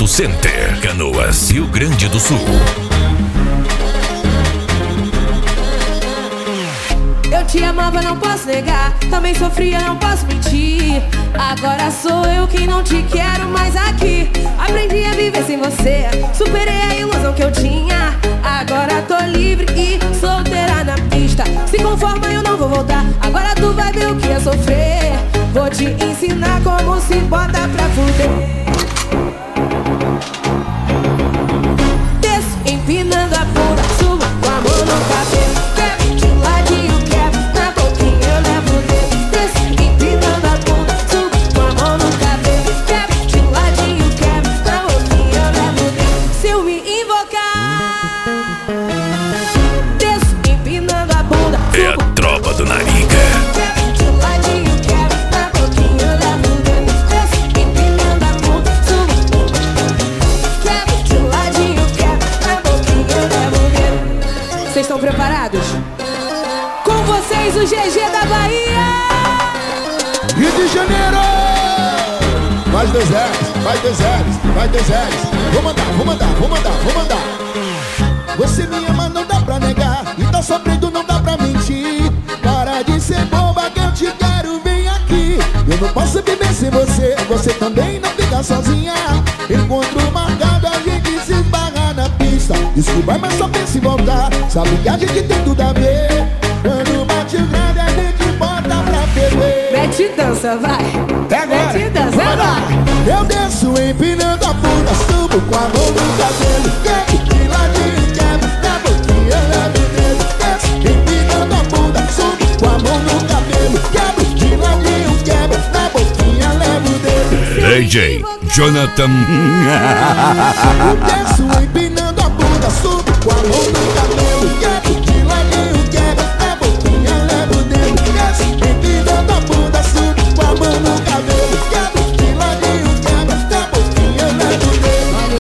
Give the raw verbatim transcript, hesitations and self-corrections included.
Auto Center, Canoas, Rio Grande do Sul. Eu te amava, não posso negar. Também sofria, não posso mentir. Agora sou eu quem não te quero mais aqui. Aprendi a viver sem você, superei a ilusão que eu tinha. Agora tô livre e solteira na pista. Se conforma, eu não vou voltar. Agora tu vai ver o que é sofrer. Vou te ensinar como se bota pra fuder. Desço, empinando a bunda, subo com a mão no cabelo. Quebro de ladinho, quebro, na boquinha eu levo o dedo. Desço, empinando a bunda, subo com a mão no cabelo. Quebro de ladinho, quebro, na boquinha eu levo o dedo. Se eu me invocar, desço, empinando a bunda, É a tropa do Nariga. Vocês estão preparados? Com vocês o G G da Bahia! Rio de Janeiro! Mais dois R's, mais dois R's, mais dois R's. Vou mandar, vou mandar, vou mandar, vou mandar. Você me ama, não dá pra negar. E tá sofrendo, não dá pra mentir. Para de ser boba que eu te quero, vem aqui. Eu não posso viver sem você. Você também não fica sozinha. Encontro marcado, a gente se esbarra na pista. Isso vai, mas só pensa em voltar. Sabe que a gente tem tudo a ver. Quando bate o grande, a gente bota pra beber. Mete dança, vai! Até agora! Mete dança, vai! Eu desço empinando a bunda, subo com a mão no cabelo. Quebro de ladinho, quebro, na boquinha eu levo o dedo. Desço empinando a bunda, subo com a mão no cabelo. Quebro de ladinho, quebro, na boquinha eu levo o dedo. D J Jonathan. Eu desço empinando